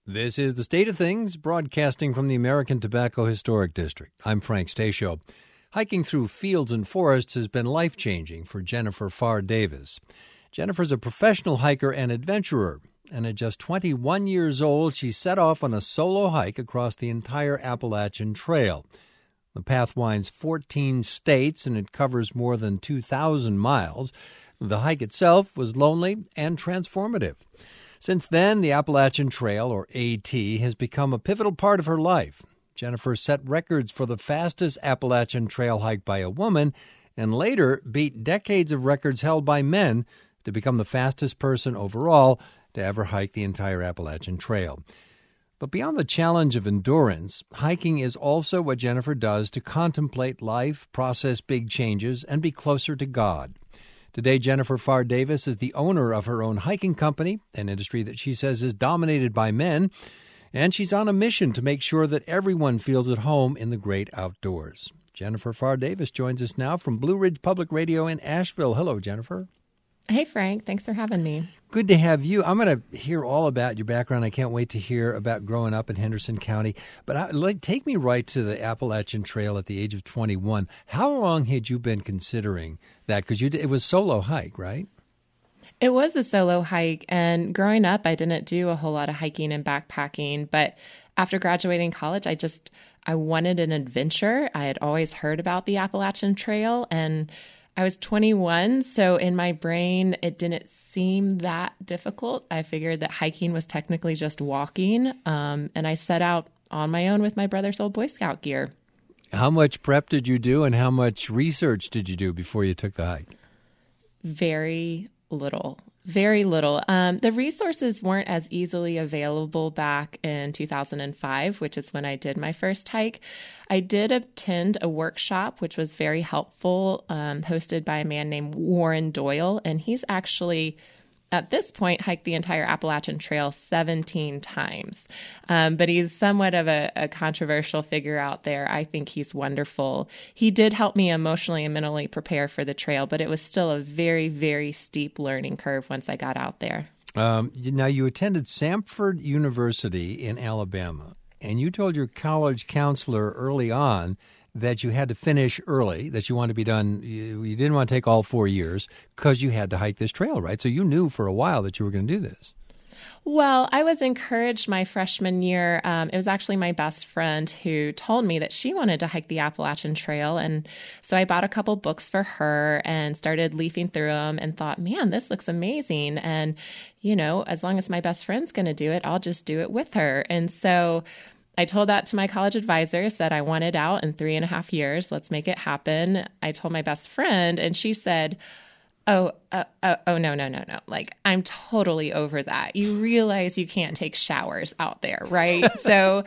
This is The State of Things, broadcasting from the American Tobacco Historic District. I'm Frank Stasio. Hiking through fields and forests has been life-changing for Jennifer Farr Davis. Jennifer's a professional hiker and adventurer, and at just 21 years old, she set off on a solo hike across the entire Appalachian Trail. The path winds 14 states, and it covers more than 2,000 miles. The hike itself was lonely and transformative. Since then, the Appalachian Trail, or AT, has become a pivotal part of her life. Jennifer set records for the fastest Appalachian Trail hike by a woman and later beat decades of records held by men to become the fastest person overall to ever hike the entire Appalachian Trail. But beyond the challenge of endurance, hiking is also what Jennifer does to contemplate life, process big changes, and be closer to God. Today, Jennifer Farr Davis is the owner of her own hiking company, an industry that she says is dominated by men, and she's on a mission to make sure that everyone feels at home in the great outdoors. Jennifer Farr Davis joins us now from Blue Ridge Public Radio in Asheville. Hello, Jennifer. Hey, Frank. Thanks for having me. Good to have you. I'm going to hear all about your background. I can't wait to hear about growing up in Henderson County. But take me right to the Appalachian Trail at the age of 21. How long had you been considering that? Because it was solo hike, right? It was a solo hike. And growing up, I didn't do a whole lot of hiking and backpacking. But after graduating college, I wanted an adventure. I had always heard about the Appalachian Trail, and I was 21, so in my brain, it didn't seem that difficult. I figured that hiking was technically just walking, and I set out on my own with my brother's old Boy Scout gear. How much prep did you do, and how much research did you do before you took the hike? Very little. Very little. The resources weren't as easily available back in 2005, which is when I did my first hike. I did attend a workshop, which was very helpful, hosted by a man named Warren Doyle, and he's actually, at this point, hiked the entire Appalachian Trail 17 times. But he's somewhat of a controversial figure out there. I think he's wonderful. He did help me emotionally and mentally prepare for the trail, but it was still a very, very steep learning curve once I got out there. Now, you attended Samford University in Alabama, and you told your college counselor early on that you had to finish early, that you wanted to be done, you didn't want to take all 4 years because you had to hike this trail, right? So you knew for a while that you were going to do this. Well, I was encouraged my freshman year. It was actually my best friend who told me that she wanted to hike the Appalachian Trail. And so I bought a couple books for her and started leafing through them and thought, man, this looks amazing. And, as long as my best friend's going to do it, I'll just do it with her. And so I told that to my college advisor, said I wanted out in 3.5 years. Let's make it happen. I told my best friend, and she said, no. Like, I'm totally over that. You realize you can't take showers out there, right? So,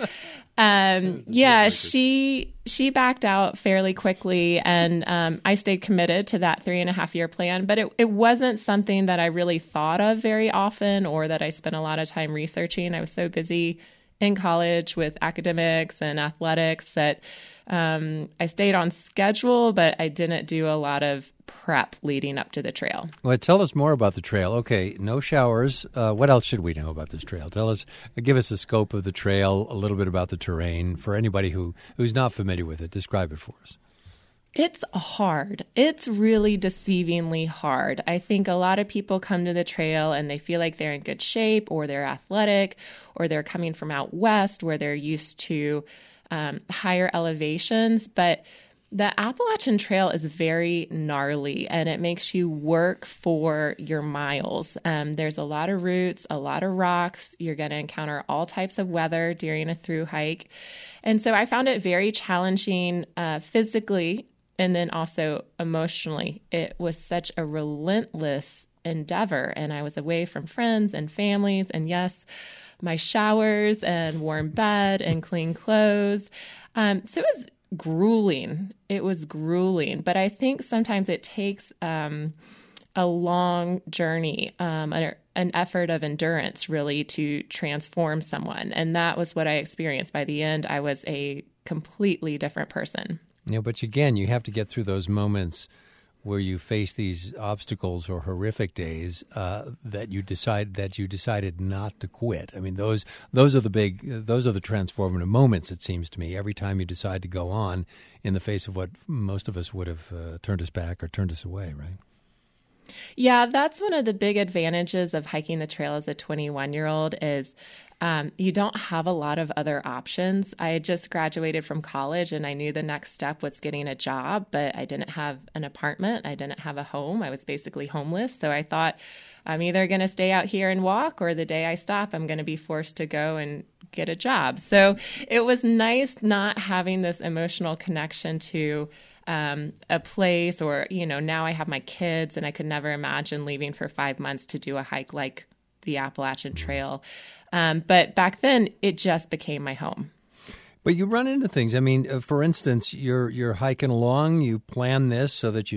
she backed out fairly quickly, and I stayed committed to that 3.5 year plan. But it wasn't something that I really thought of very often or that I spent a lot of time researching. I was so busy in college with academics and athletics that I stayed on schedule, but I didn't do a lot of prep leading up to the trail. Well, tell us more about the trail. Okay, no showers. What else should we know about this trail? Give us the scope of the trail, a little bit about the terrain for anybody who's not familiar with it. Describe it for us. It's hard. It's really deceivingly hard. I think a lot of people come to the trail and they feel like they're in good shape or they're athletic or they're coming from out west where they're used to higher elevations. But the Appalachian Trail is very gnarly and it makes you work for your miles. There's a lot of roots, a lot of rocks. You're going to encounter all types of weather during a through hike. And so I found it very challenging physically and then also emotionally. It was such a relentless endeavor, and I was away from friends and families, and yes, my showers and warm bed and clean clothes. So it was grueling. It was grueling, but I think sometimes it takes a long journey, an effort of endurance really to transform someone. And that was what I experienced. By the end, I was a completely different person. But again, you have to get through those moments where you face these obstacles or horrific days that you decided not to quit. I mean, those are the transformative moments. It seems to me every time you decide to go on in the face of what most of us would have turned us back or turned us away, right? Yeah, that's one of the big advantages of hiking the trail as a 21-year-old is you don't have a lot of other options. I had just graduated from college and I knew the next step was getting a job, but I didn't have an apartment. I didn't have a home. I was basically homeless. So I thought I'm either going to stay out here and walk, or the day I stop, I'm going to be forced to go and get a job. So it was nice not having this emotional connection to a place, or, now I have my kids and I could never imagine leaving for 5 months to do a hike like the Appalachian Trail. But back then it just became my home. But you run into things. I mean, for instance, you're hiking along, you plan this so that you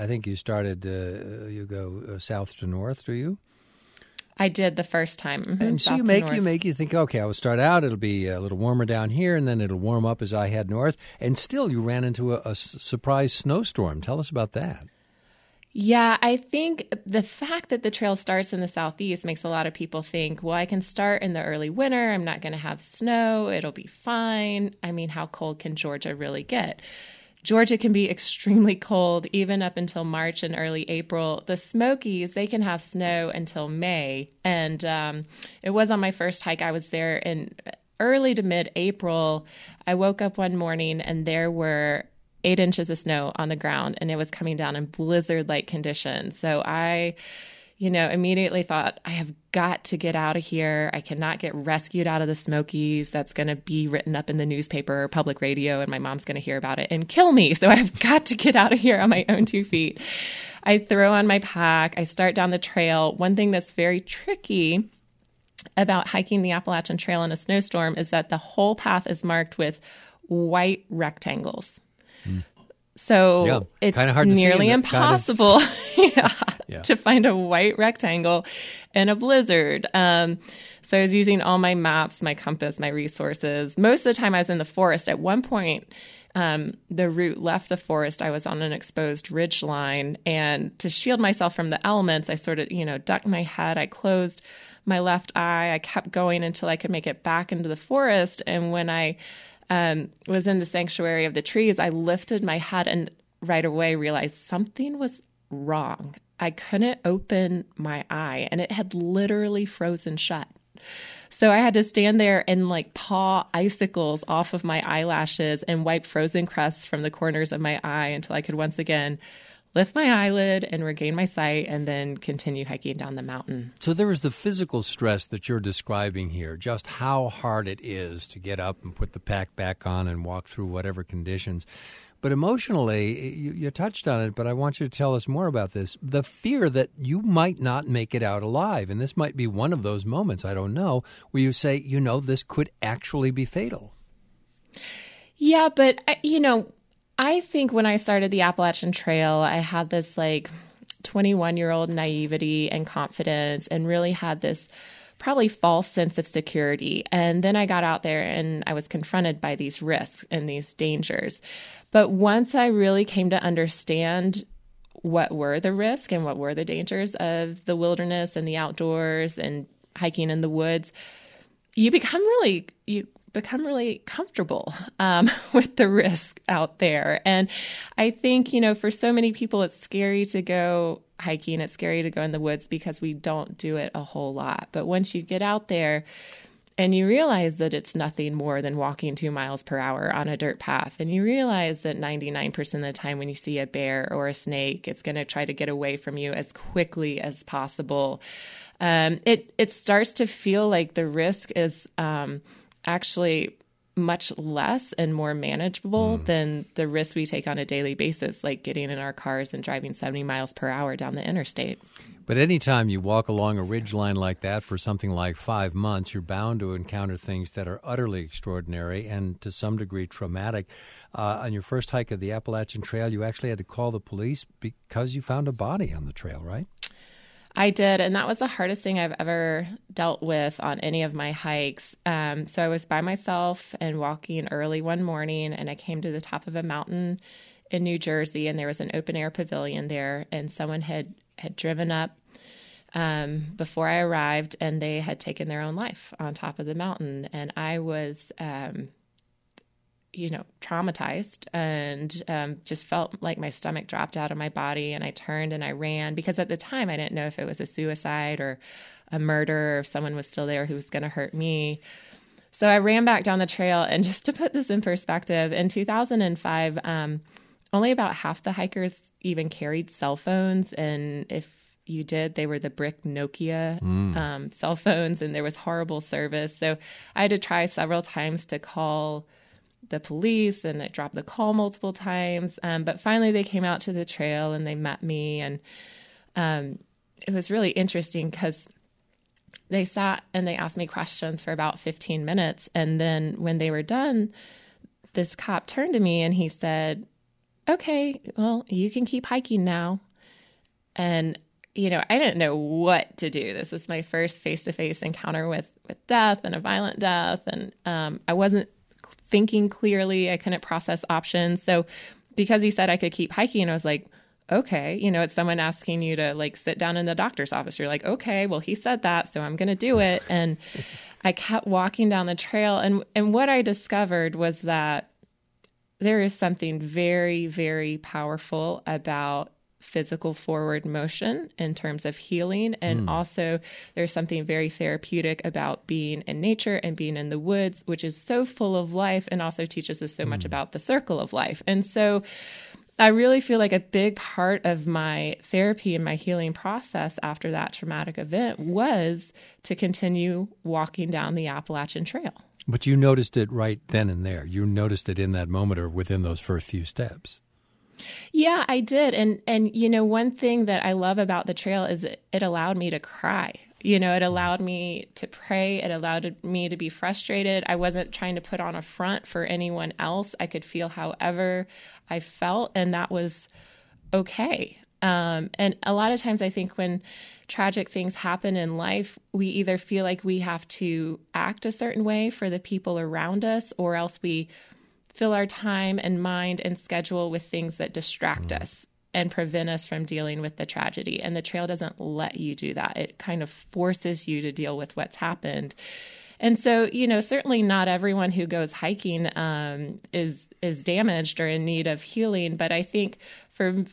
go south to north, do you? I did the first time. Mm-hmm. And so you think, okay, I will start out, it'll be a little warmer down here, and then it'll warm up as I head north. And still you ran into a surprise snowstorm. Tell us about that. Yeah, I think the fact that the trail starts in the southeast makes a lot of people think, well, I can start in the early winter. I'm not going to have snow. It'll be fine. I mean, how cold can Georgia really get? Georgia can be extremely cold even up until March and early April. The Smokies, they can have snow until May. And it was on my first hike. I was there in early to mid-April. I woke up one morning and there were 8 inches of snow on the ground, and it was coming down in blizzard-like conditions. So I immediately thought, I have got to get out of here. I cannot get rescued out of the Smokies. That's going to be written up in the newspaper or public radio, and my mom's going to hear about it and kill me. So I've got to get out of here on my own 2 feet. I throw on my pack. I start down the trail. One thing that's very tricky about hiking the Appalachian Trail in a snowstorm is that the whole path is marked with white rectangles. So it's nearly impossible to find a white rectangle in a blizzard. So I was using all my maps, my compass, my resources. Most of the time I was in the forest. At one point, the route left the forest. I was on an exposed ridge line. And to shield myself from the elements, I sort of, ducked my head. I closed my left eye. I kept going until I could make it back into the forest. And when I was in the sanctuary of the trees, I lifted my head and right away realized something was wrong. I couldn't open my eye, and it had literally frozen shut. So I had to stand there and paw icicles off of my eyelashes and wipe frozen crusts from the corners of my eye until I could once again lift my eyelid and regain my sight, and then continue hiking down the mountain. So there is the physical stress that you're describing here, just how hard it is to get up and put the pack back on and walk through whatever conditions. But emotionally, you touched on it, but I want you to tell us more about this. The fear that you might not make it out alive, and this might be one of those moments, I don't know, where you say, this could actually be fatal. Yeah, but, I think when I started the Appalachian Trail, I had this 21-year-old naivety and confidence, and really had this probably false sense of security. And then I got out there and I was confronted by these risks and these dangers. But once I really came to understand what were the risks and what were the dangers of the wilderness and the outdoors and hiking in the woods, you become really comfortable with the risk out there. And I think, for so many people, it's scary to go hiking. It's scary to go in the woods because we don't do it a whole lot. But once you get out there and you realize that it's nothing more than walking 2 miles per hour on a dirt path, and you realize that 99% of the time when you see a bear or a snake, it's going to try to get away from you as quickly as possible. It starts to feel like the risk is actually much less and more manageable than the risks we take on a daily basis, like getting in our cars and driving 70 miles per hour down the interstate. But anytime you walk along a ridgeline like that for something like 5 months, you're bound to encounter things that are utterly extraordinary and to some degree traumatic. On your first hike of the Appalachian Trail, you actually had to call the police because you found a body on the trail, right? I did, and that was the hardest thing I've ever dealt with on any of my hikes. So I was by myself and walking early one morning, and I came to the top of a mountain in New Jersey, and there was an open air pavilion there, and someone had driven up before I arrived, and they had taken their own life on top of the mountain. And I was, traumatized, and just felt like my stomach dropped out of my body. And I turned and I ran, because at the time I didn't know if it was a suicide or a murder, or if someone was still there who was going to hurt me. So I ran back down the trail. And just to put this in perspective, in 2005, only about half the hikers even carried cell phones. And if you did, they were the brick Nokia cell phones, and there was horrible service. So I had to try several times to call the police, and I dropped the call multiple times. But finally they came out to the trail and they met me. And it was really interesting because they sat and they asked me questions for about 15 minutes. And then when they were done, this cop turned to me and he said, "Okay, well, you can keep hiking now." And I didn't know what to do. This was my first face-to-face encounter with death, and a violent death. And I wasn't thinking clearly. I couldn't process options. So because he said I could keep hiking, I was like, okay, it's someone asking you to sit down in the doctor's office. You're like, okay, well, he said that, so I'm going to do it. And I kept walking down the trail. And what I discovered was that there is something very, very powerful about physical forward motion in terms of healing. And also there's something very therapeutic about being in nature and being in the woods, which is so full of life and also teaches us so much about the circle of life. And so I really feel like a big part of my therapy and my healing process after that traumatic event was to continue walking down the Appalachian Trail. But you noticed it right then and there. You noticed it in that moment or within those first few steps. Yeah, I did. And one thing that I love about the trail is it allowed me to cry. It allowed me to pray. It allowed me to be frustrated. I wasn't trying to put on a front for anyone else. I could feel however I felt, and that was okay. And a lot of times I think when tragic things happen in life, we either feel like we have to act a certain way for the people around us, or else we fill our time and mind and schedule with things that distract us and prevent us from dealing with the tragedy. And the trail doesn't let you do that. It kind of forces you to deal with what's happened. And so, certainly not everyone who goes hiking is damaged or in need of healing. But I think for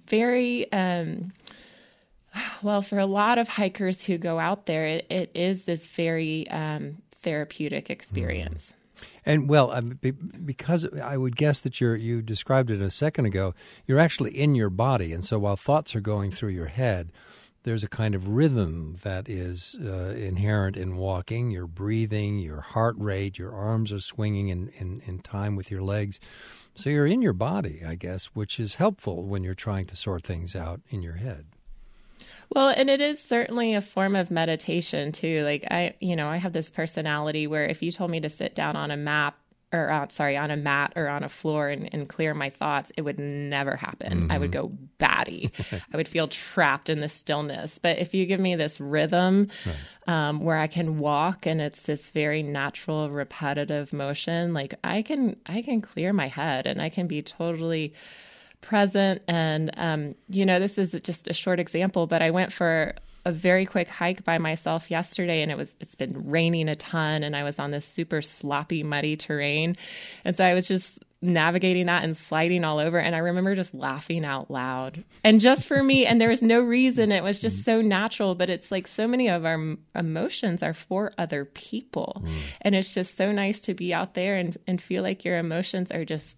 for a lot of hikers who go out there, it is this very therapeutic experience. And because I would guess that you described it a second ago, you're actually in your body. And so while thoughts are going through your head, there's a kind of rhythm that is inherent in walking. Your breathing, your heart rate, your arms are swinging in time with your legs. So you're in your body, I guess, which is helpful when you're trying to sort things out in your head. Well, and it is certainly a form of meditation too. I have this personality where if you told me to sit down on a mat or on a floor and clear my thoughts, it would never happen. I would go batty. I would feel trapped in the stillness. But if you give me this rhythm where I can walk and it's this very natural, repetitive motion, I can clear my head and I can be totally present. And, this is just a short example, but I went for a very quick hike by myself yesterday, and it's been raining a ton, and I was on this super sloppy, muddy terrain. And so I was just navigating that and sliding all over. And I remember just laughing out loud. And just for me, and there was no reason, it was just so natural, but it's like so many of our emotions are for other people. And it's just so nice to be out there and feel like your emotions are just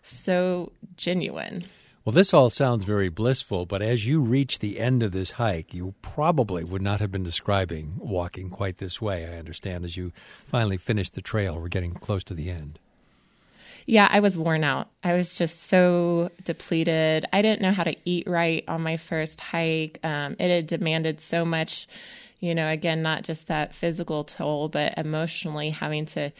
so genuine. Well, this all sounds very blissful, but as you reach the end of this hike, you probably would not have been describing walking quite this way, I understand, as you finally finished the trail. We're getting close to the end. Yeah, I was worn out. I was just so depleted. I didn't know how to eat right on my first hike. It had demanded so much, again, not just that physical toll, but emotionally having to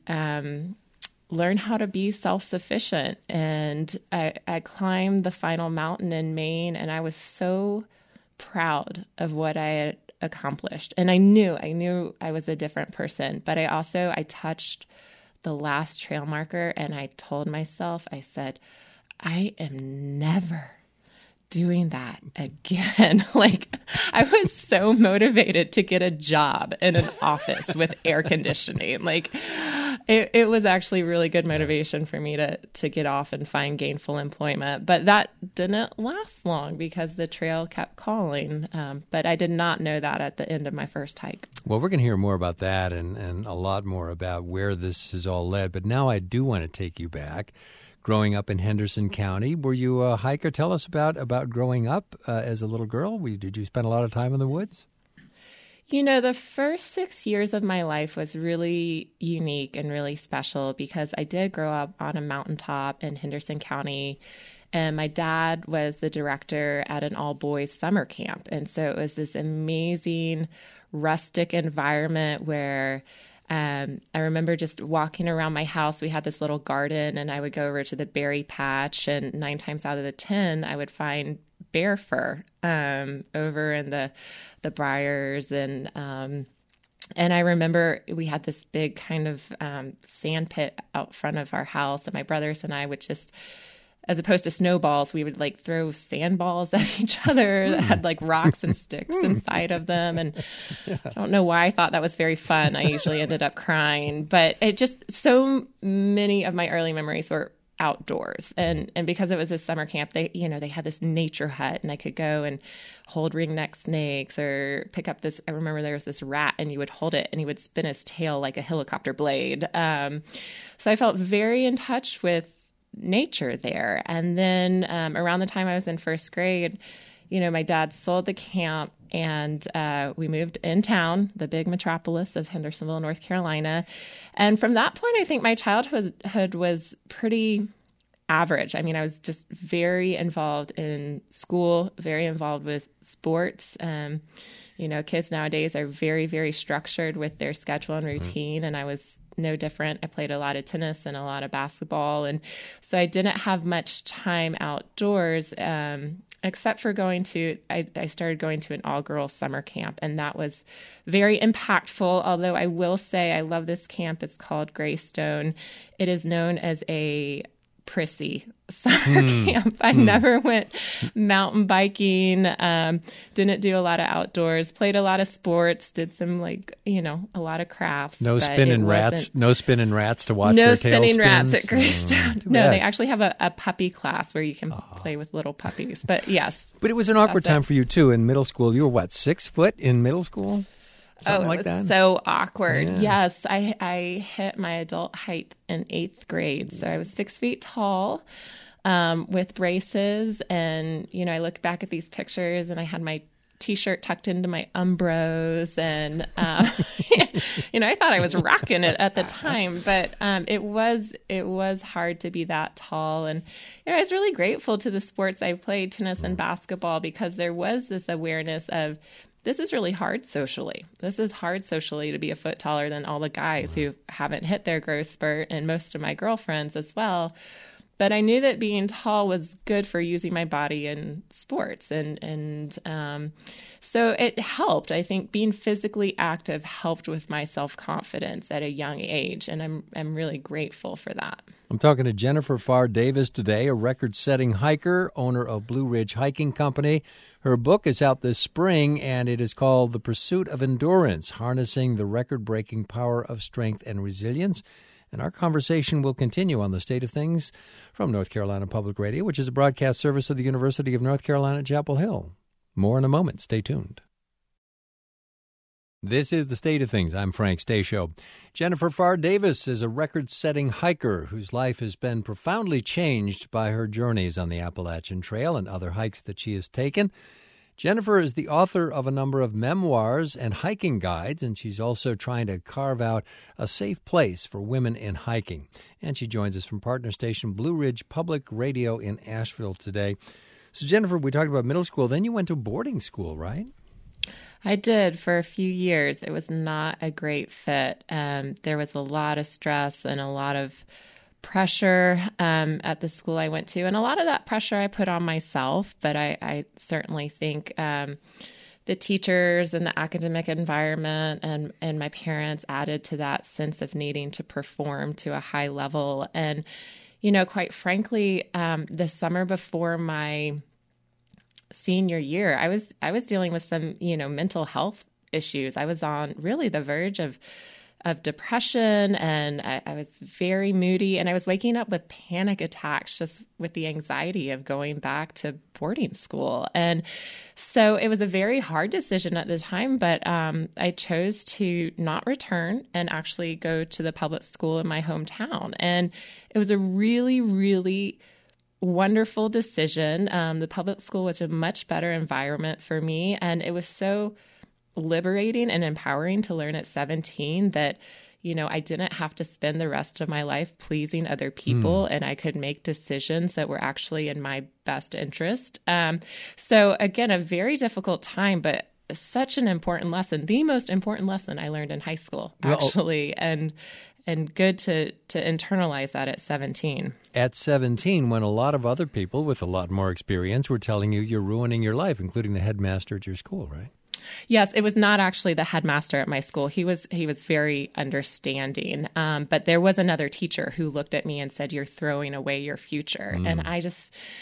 learn how to be self-sufficient. And I climbed the final mountain in Maine, and I was so proud of what I had accomplished. And I knew I was a different person, but I touched the last trail marker, and I told myself, I said, I am never doing that again. Like, I was so motivated to get a job in an office with air conditioning. Like, it was actually really good motivation for me to get off and find gainful employment. But that didn't last long because the trail kept calling. But I did not know that at the end of my first hike. Well, we're going to hear more about that and a lot more about where this has all led. But now I do want to take you back. Growing up in Henderson County, were you a hiker? Tell us about growing up as a little girl. Did you spend a lot of time in the woods? You know, the first 6 years of my life was really unique and really special because I did grow up on a mountaintop in Henderson County, and my dad was the director at an all-boys summer camp. And so it was this amazing rustic environment where I remember just walking around my house. We had this little garden, and I would go over to the berry patch, and 9 times out of the 10, I would find bear fur over in the briars. And I remember we had this big kind of sand pit out front of our house, and my brothers and I would just, as opposed to snowballs, we would like throw sandballs at each other that had like rocks and sticks inside of them. And I don't know why I thought that was very fun. I usually ended up crying, but it just, so many of my early memories were outdoors. And because it was a summer camp, they had this nature hut, and I could go and hold ringneck snakes or pick up this. I remember there was this rat, and you would hold it and he would spin his tail like a helicopter blade. So I felt very in touch with nature there. And then around the time I was in first grade, my dad sold the camp, and we moved in town, the big metropolis of Hendersonville, North Carolina. And from that point, I think my childhood was pretty average. I mean, I was just very involved in school, very involved with sports. Kids nowadays are very, very structured with their schedule and routine, and I was no different. I played a lot of tennis and a lot of basketball. And so I didn't have much time outdoors, except for I started going to an all-girls summer camp, and that was very impactful. Although I will say I love this camp. It's called Greystone. It is known as a prissy summer camp. I never went mountain biking, didn't do a lot of outdoors, played a lot of sports, did some a lot of crafts. No spinning rats to watch no their tails spin. No spinning rats at Greystone. No, they actually have a puppy class where you can play with little puppies. But yes. But it was an awkward time for you too in middle school. You were 6 foot in middle school? Something like that? It was so awkward. Yeah. Yes, I hit my adult height in 8th grade. So I was 6 feet tall with braces. And, I look back at these pictures, and I had my T-shirt tucked into my Umbros. And, I thought I was rocking it at the time. But it was hard to be that tall. And I was really grateful to the sports I played, tennis and basketball, because there was this awareness of, this is really hard socially. This is hard socially to be a foot taller than all the guys who haven't hit their growth spurt, and most of my girlfriends as well. But I knew that being tall was good for using my body in sports. And so it helped. I think being physically active helped with my self-confidence at a young age. And I'm really grateful for that. I'm talking to Jennifer Farr Davis today, a record-setting hiker, owner of Blue Ridge Hiking Company. Her book is out this spring, and it is called The Pursuit of Endurance, Harnessing the Record-Breaking Power of Strength and Resilience. And our conversation will continue on the state of things from North Carolina Public Radio, which is a broadcast service of the University of North Carolina at Chapel Hill. More in a moment. Stay tuned. This is The State of Things. I'm Frank Stasio. Jennifer Farr Davis is a record-setting hiker whose life has been profoundly changed by her journeys on the Appalachian Trail and other hikes that she has taken. Jennifer is the author of a number of memoirs and hiking guides, and she's also trying to carve out a safe place for women in hiking. And she joins us from partner station Blue Ridge Public Radio in Asheville today. So, Jennifer, we talked about middle school. Then you went to boarding school, right? I did for a few years. It was not a great fit. There was a lot of stress and a lot of pressure at the school I went to. And a lot of that pressure I put on myself, but I certainly think the teachers and the academic environment and my parents added to that sense of needing to perform to a high level. And, quite frankly, the summer before my senior year, I was dealing with some, mental health issues. I was on really the verge of depression, and I was very moody, and I was waking up with panic attacks just with the anxiety of going back to boarding school. And so it was a very hard decision at the time, but I chose to not return and actually go to the public school in my hometown. And it was a really, really wonderful decision. The public school was a much better environment for me, and it was so liberating and empowering to learn at 17 that, I didn't have to spend the rest of my life pleasing other people, and I could make decisions that were actually in my best interest. So again, a very difficult time, but such an important lesson, the most important lesson I learned in high school, actually, and good to internalize that at 17. At 17, when a lot of other people with a lot more experience were telling you you're ruining your life, including the headmaster at your school, right? Yes, it was not actually the headmaster at my school. He was very understanding. But there was another teacher who looked at me and said, "You're throwing away your future." And I just,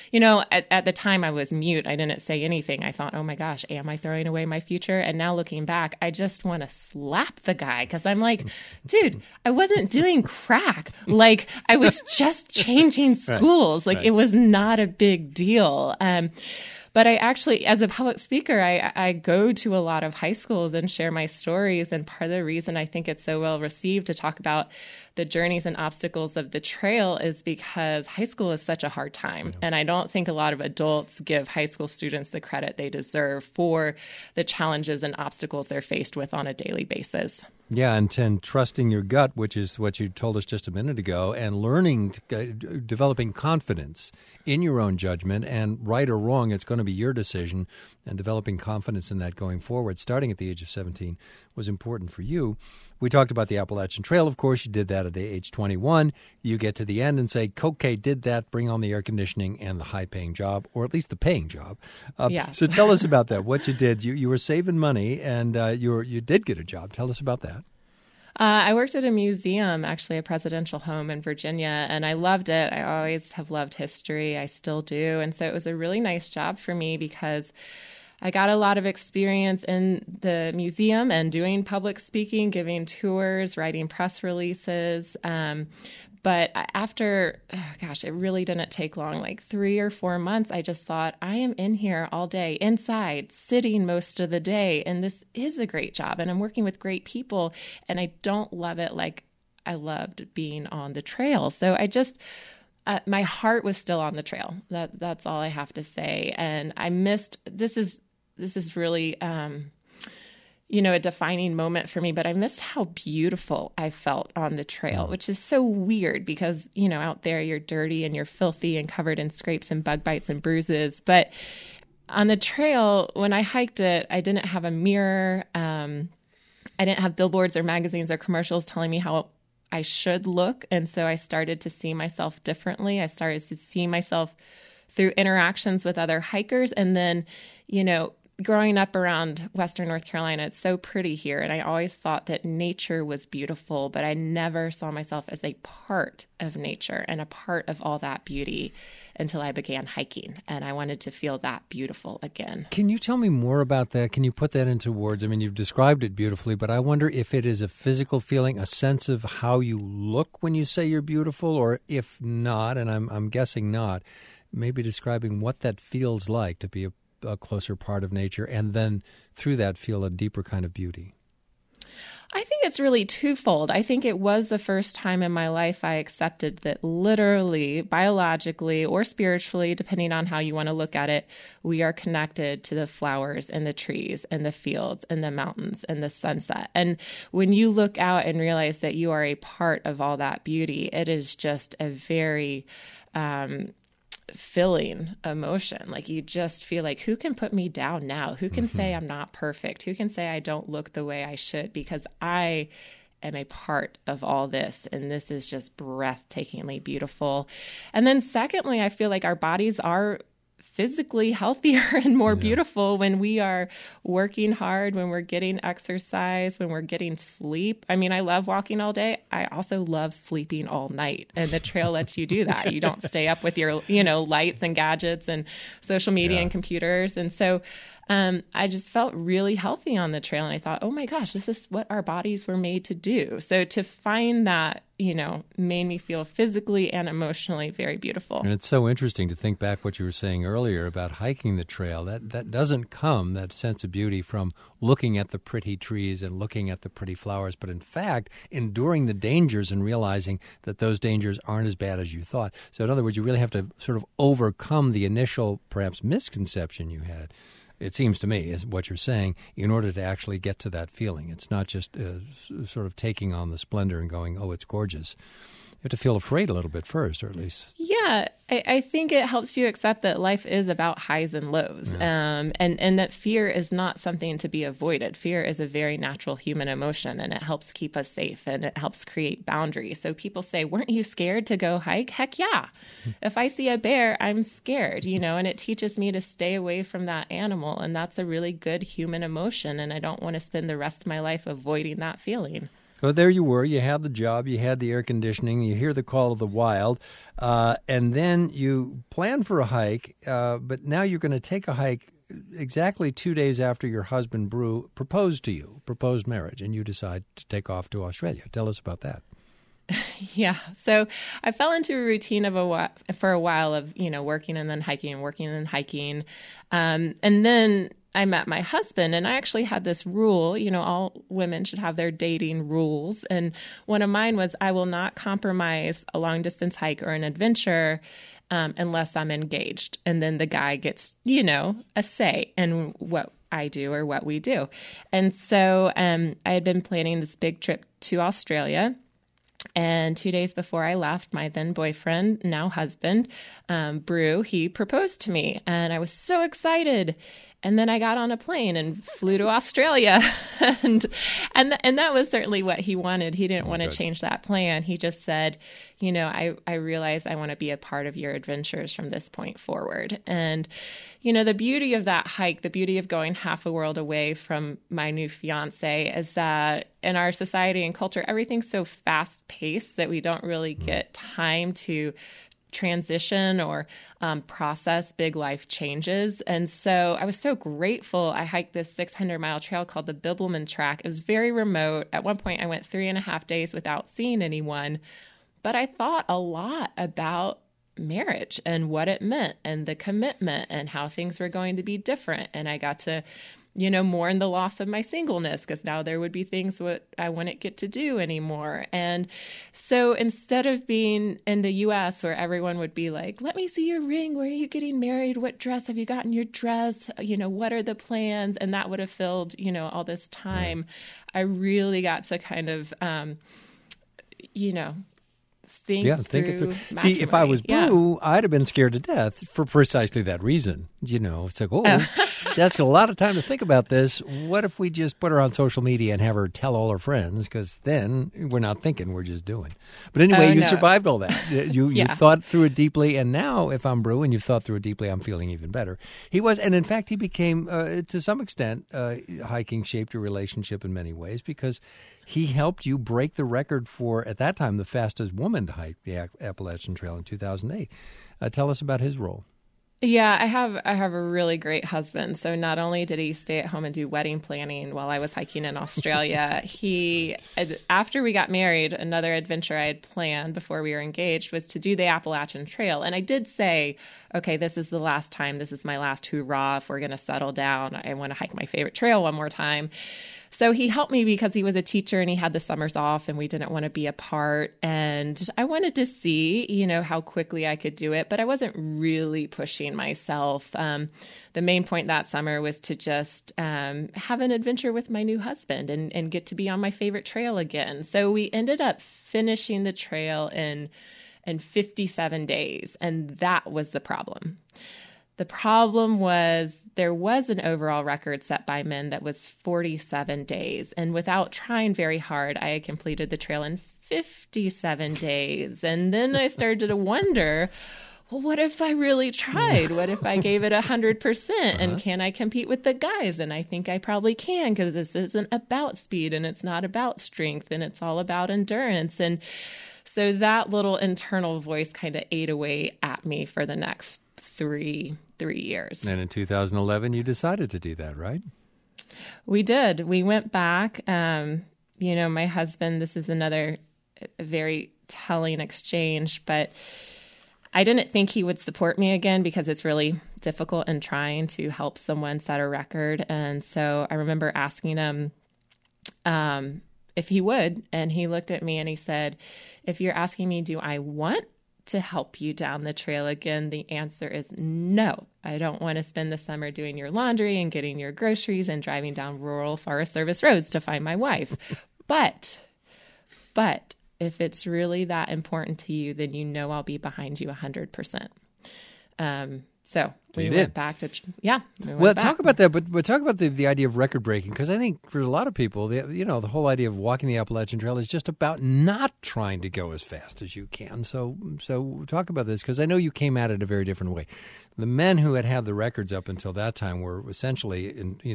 at the time I was mute. I didn't say anything. I thought, oh my gosh, am I throwing away my future? And now looking back, I just want to slap the guy because I'm like, dude, I wasn't doing crack. Like I was just changing schools. Like it was not a big deal. But I actually, as a public speaker, I go to a lot of high schools and share my stories. And part of the reason I think it's so well received to talk about the journeys and obstacles of the trail is because high school is such a hard time. And I don't think a lot of adults give high school students the credit they deserve for the challenges and obstacles they're faced with on a daily basis. Yeah, and trusting your gut, which is what you told us just a minute ago, and learning, developing confidence in your own judgment, and right or wrong, it's going to be your decision, and developing confidence in that going forward, starting at the age of 17, was important for you. We talked about the Appalachian Trail, of course. You did that at age 21. You get to the end and say, okay, did that, bring on the air conditioning and the high-paying job, or at least the paying job. Yeah. So tell us about that, what you did. You were saving money, and you did get a job. Tell us about that. I worked at a museum, actually a presidential home in Virginia, and I loved it. I always have loved history. I still do. And so it was a really nice job for me because I got a lot of experience in the museum and doing public speaking, giving tours, writing press releases. But after, it really didn't take long, like 3 or 4 months, I just thought, I am in here all day, inside, sitting most of the day, and this is a great job, and I'm working with great people, and I don't love it like I loved being on the trail. So I just, my heart was still on the trail. That's all I have to say. And I missed, this is really, a defining moment for me, but I missed how beautiful I felt on the trail, which is so weird because, out there you're dirty and you're filthy and covered in scrapes and bug bites and bruises. But on the trail, when I hiked it, I didn't have a mirror. I didn't have billboards or magazines or commercials telling me how I should look. And so I started to see myself differently. I started to see myself through interactions with other hikers. And then, growing up around Western North Carolina, it's so pretty here. And I always thought that nature was beautiful, but I never saw myself as a part of nature and a part of all that beauty until I began hiking. And I wanted to feel that beautiful again. Can you tell me more about that? Can you put that into words? I mean, you've described it beautifully, but I wonder if it is a physical feeling, a sense of how you look when you say you're beautiful, or if not, and I'm guessing not, maybe describing what that feels like to be a closer part of nature, and then through that feel a deeper kind of beauty. I think it's really twofold. I think it was the first time in my life I accepted that literally, biologically, or spiritually, depending on how you want to look at it, we are connected to the flowers and the trees and the fields and the mountains and the sunset. And when you look out and realize that you are a part of all that beauty, it is just a very filling emotion. Like you just feel like, who can put me down now? Who can say I'm not perfect? Who can say I don't look the way I should? Because I am a part of all this, and this is just breathtakingly beautiful. And then secondly, I feel like our bodies are physically healthier and more beautiful when we are working hard, when we're getting exercise, when we're getting sleep. I mean, I love walking all day. I also love sleeping all night. And the trail lets you do that. You don't stay up with your, lights and gadgets and social media and computers. And so I just felt really healthy on the trail. And I thought, oh my gosh, this is what our bodies were made to do. So to find that, made me feel physically and emotionally very beautiful. And it's so interesting to think back what you were saying earlier about hiking the trail. That doesn't come, that sense of beauty, from looking at the pretty trees and looking at the pretty flowers, but in fact, enduring the dangers and realizing that those dangers aren't as bad as you thought. So in other words, you really have to sort of overcome the initial, perhaps, misconception you had. It seems to me, is what you're saying, in order to actually get to that feeling. It's not just sort of taking on the splendor and going, oh, it's gorgeous. You have to feel afraid a little bit first, or at least. Yeah, I think it helps you accept that life is about highs and lows, and that fear is not something to be avoided. Fear is a very natural human emotion, and it helps keep us safe, and it helps create boundaries. So people say, weren't you scared to go hike? Heck yeah. If I see a bear, I'm scared, and it teaches me to stay away from that animal, and that's a really good human emotion, and I don't want to spend the rest of my life avoiding that feeling. So there you were. You had the job. You had the air conditioning. You hear the call of the wild. And then you plan for a hike. But now you're going to take a hike exactly 2 days after your husband, Brew, proposed marriage. And you decide to take off to Australia. Tell us about that. Yeah. So I fell into a routine for a while of, working and then hiking and working and then hiking. And then I met my husband, and I actually had this rule, all women should have their dating rules. And one of mine was I will not compromise a long distance hike or an adventure unless I'm engaged. And then the guy gets, a say in what I do or what we do. And so I had been planning this big trip to Australia. And 2 days before I left, my then boyfriend, now husband, Brew, he proposed to me. And I was so excited. And then I got on a plane and flew to Australia. and that was certainly what he wanted. He didn't want to change that plan. He just said, I realize I want to be a part of your adventures from this point forward. And, the beauty of that hike, the beauty of going half a world away from my new fiance is that in our society and culture, everything's so fast paced that we don't really get time to transition or process big life changes. And so I was so grateful. I hiked this 600-mile trail called the Bibbulmun Track. It was very remote. At one point, I went 3.5 days without seeing anyone. But I thought a lot about marriage and what it meant and the commitment and how things were going to be different. And I got to mourn the loss of my singleness because now there would be things what I wouldn't get to do anymore. And so instead of being in the U.S. where everyone would be like, let me see your ring. Where are you getting married? What dress have you gotten your dress? What are the plans? And that would have filled, all this time. Right. I really got to kind of, think it through. See, if I was Brew, I'd have been scared to death for precisely that reason. It's like, that's a lot of time to think about this. What if we just put her on social media and have her tell all her friends? Because then we're not thinking, we're just doing. But anyway, you survived all that. You thought through it deeply, and now if I'm Brew and you've thought through it deeply, I'm feeling even better. He was, and in fact, he became, to some extent, hiking shaped your relationship in many ways because he helped you break the record for, at that time, the fastest woman to hike the Appalachian Trail in 2008. Tell us about his role. Yeah, I have a really great husband. So not only did he stay at home and do wedding planning while I was hiking in Australia, after we got married, another adventure I had planned before we were engaged was to do the Appalachian Trail. And I did say, okay, this is the last time. This is my last hoorah. If we're going to settle down, I want to hike my favorite trail one more time. So he helped me because he was a teacher and he had the summers off and we didn't want to be apart. And I wanted to see, how quickly I could do it, but I wasn't really pushing myself. The main point that summer was to just have an adventure with my new husband and get to be on my favorite trail again. So we ended up finishing the trail in 57 days. And that was the problem. The problem was there was an overall record set by men that was 47 days. And without trying very hard, I had completed the trail in 57 days. And then I started to wonder, well, what if I really tried? What if I gave it 100%? And can I compete with the guys? And I think I probably can, because this isn't about speed and it's not about strength and it's all about endurance. And so that little internal voice kind of ate away at me for the next three years. And in 2011, you decided to do that, right? We did. We went back. My husband, this is another very telling exchange, but I didn't think he would support me again, because it's really difficult and trying to help someone set a record. And so I remember asking him if he would, and he looked at me and he said, if you're asking me, do I want to help you down the trail again, the answer is no. I don't want to spend the summer doing your laundry and getting your groceries and driving down rural Forest Service roads to find my wife. But if it's really that important to you, then I'll be behind you 100%. So we went back to, talk about that, but talk about the idea of record breaking, because I think for a lot of people, the whole idea of walking the Appalachian Trail is just about not trying to go as fast as you can. So talk about this, because I know you came at it a very different way. The men who had the records up until that time were essentially,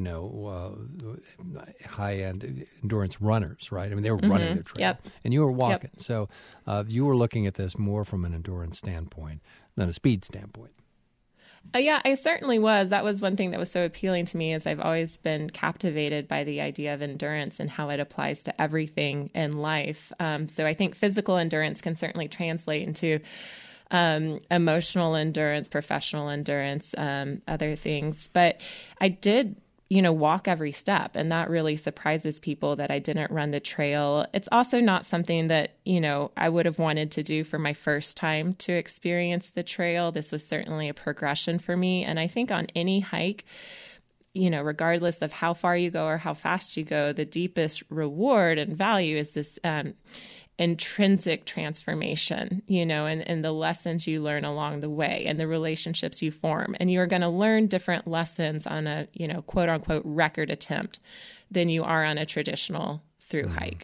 high-end endurance runners, right? I mean, they were running their trail, and you were walking. Yep. So you were looking at this more from an endurance standpoint than a speed standpoint. Yeah, I certainly was. That was one thing that was so appealing to me, is I've always been captivated by the idea of endurance and how it applies to everything in life. So I think physical endurance can certainly translate into emotional endurance, professional endurance, other things. But I did walk every step. And that really surprises people, that I didn't run the trail. It's also not something that, I would have wanted to do for my first time to experience the trail. This was certainly a progression for me. And I think on any hike, regardless of how far you go or how fast you go, the deepest reward and value is this intrinsic transformation, and the lessons you learn along the way and the relationships you form. And you're going to learn different lessons on a, quote unquote record attempt than you are on a traditional through hike.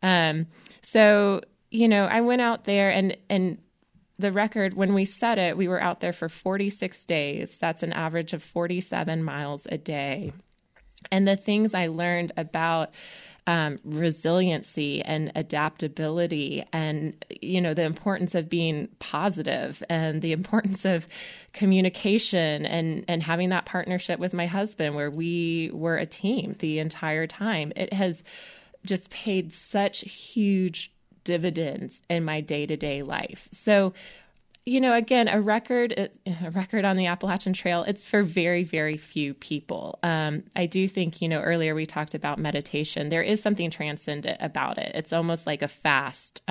So, I went out there and the record, when we set it, we were out there for 46 days. That's an average of 47 miles a day. And the things I learned about resiliency and adaptability, and the importance of being positive, and the importance of communication, and having that partnership with my husband where we were a team the entire time. It has just paid such huge dividends in my day-to-day life. So again, a record on the Appalachian Trail, it's for very, very few people. I do think, earlier we talked about meditation. There is something transcendent about it. It's almost like a fast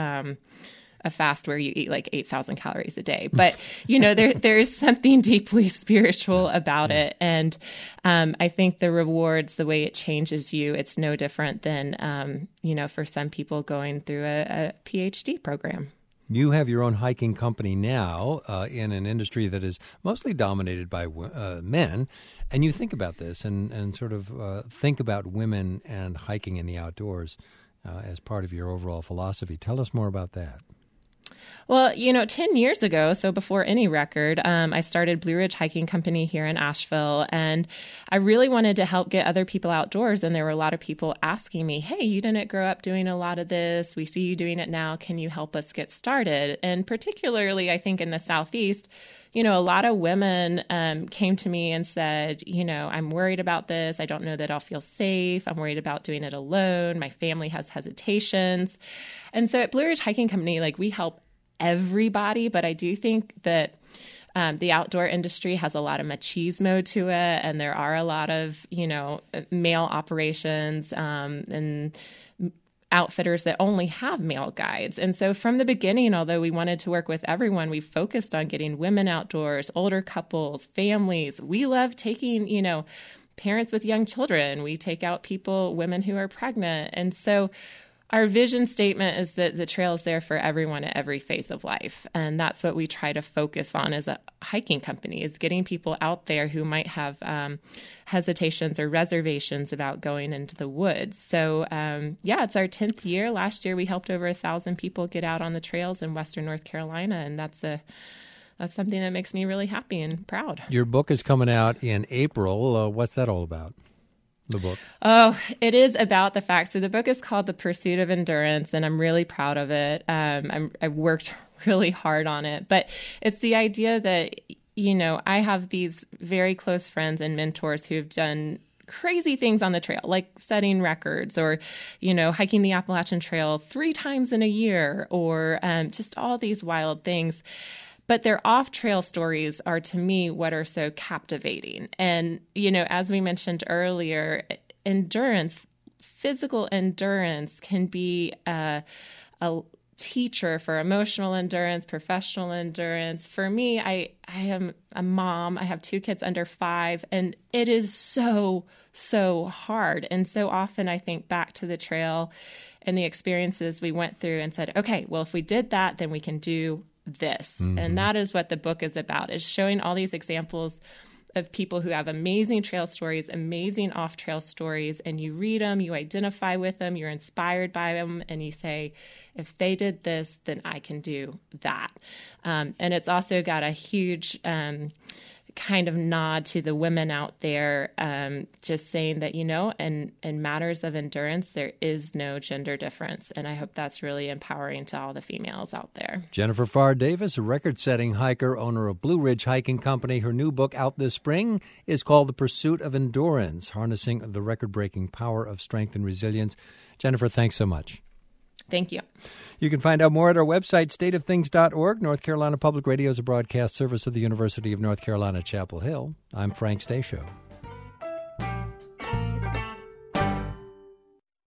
where you eat like 8,000 calories a day. But, there is something deeply spiritual about it. And I think the rewards, the way it changes you, it's no different than, for some people going through a PhD program. You have your own hiking company now in an industry that is mostly dominated by men, and you think about this and sort of think about women and hiking in the outdoors as part of your overall philosophy. Tell us more about that. Well, 10 years ago, so before any record, I started Blue Ridge Hiking Company here in Asheville, and I really wanted to help get other people outdoors. And there were a lot of people asking me, hey, you didn't grow up doing a lot of this. We see you doing it now. Can you help us get started? And particularly, I think in the Southeast, a lot of women came to me and said, I'm worried about this. I don't know that I'll feel safe. I'm worried about doing it alone. My family has hesitations. And so at Blue Ridge Hiking Company, we help everybody, but I do think that the outdoor industry has a lot of machismo to it, and there are a lot of, male operations and outfitters that only have male guides. And so from the beginning, although we wanted to work with everyone, we focused on getting women outdoors, older couples, families. We love taking, parents with young children. We take out women who are pregnant. And so our vision statement is that the trail is there for everyone at every phase of life. And that's what we try to focus on as a hiking company, is getting people out there who might have hesitations or reservations about going into the woods. So, it's our 10th year. Last year, we helped over 1,000 people get out on the trails in Western North Carolina. And that's that's something that makes me really happy and proud. Your book is coming out in April. What's that all about? The book? Oh, it is about the fact. So the book is called The Pursuit of Endurance, and I'm really proud of it. I've worked really hard on it, but it's the idea that, I have these very close friends and mentors who have done crazy things on the trail, like setting records or, hiking the Appalachian Trail 3 times in a year or just all these wild things. But their off-trail stories are, to me, what are so captivating. And, as we mentioned earlier, endurance, physical endurance can be a teacher for emotional endurance, professional endurance. For me, I am a mom. I have 2 kids under 5, and it is so, so hard. And so often I think back to the trail and the experiences we went through and said, okay, well, if we did that, then we can do this. Mm-hmm. And that is what the book is about, is showing all these examples of people who have amazing trail stories, amazing off-trail stories, and you read them, you identify with them, you're inspired by them, and you say, if they did this, then I can do that. And it's also got a huge kind of nod to the women out there, just saying that, in matters of endurance, there is no gender difference. And I hope that's really empowering to all the females out there. Jennifer Pharr Davis, a record-setting hiker, owner of Blue Ridge Hiking Company. Her new book out this spring is called The Pursuit of Endurance, Harnessing the Record-Breaking Power of Strength and Resilience. Jennifer, thanks so much. Thank you. You can find out more at our website, stateofthings.org. North Carolina Public Radio is a broadcast service of the University of North Carolina, Chapel Hill. I'm Frank Stasio.